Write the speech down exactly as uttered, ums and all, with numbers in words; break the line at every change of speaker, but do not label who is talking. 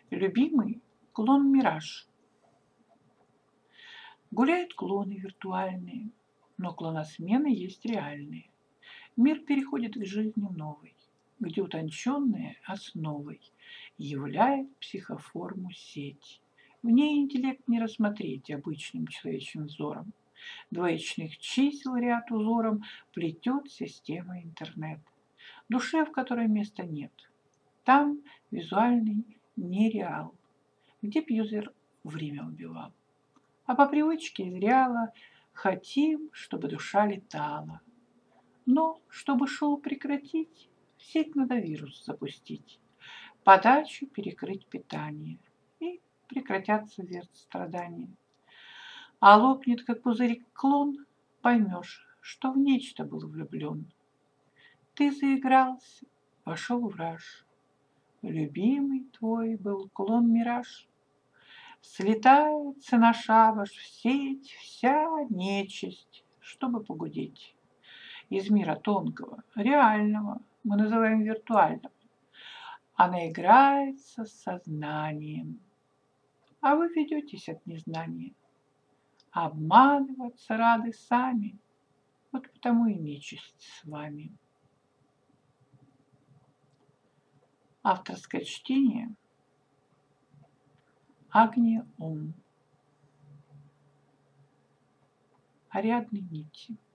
Любимый клон-мираж. Гуляют клоны виртуальные, но клоносмены есть реальные. Мир переходит к жизни новой, где утонченная основой являет психоформу сеть. В ней интеллект не рассмотреть обычным человеческим взором. Двоичных чисел ряд узором плетет система интернет. Душе, в которой места нет. Там визуальный нереал, где б юзер время убивал. А по привычке зряло хотим, чтобы душа летала. Но, чтобы шоу прекратить, в сеть надо вирус запустить, подачу перекрыть питание, и прекратятся вверх страдания. А лопнет, как пузырик клон, поймешь, что в нечто был влюблен. Ты заигрался, вошел в раж. Любимый твой был клон-мираж. Слетается на шабаш в сеть вся нечисть, чтобы погудеть. Из мира тонкого, реального, мы называем виртуальным. Она играется с сознанием, а вы ведетесь от незнания. Обманываться рады сами, вот потому и нечисть с вами. Авторское чтение Агния Ом. Ариадны нити.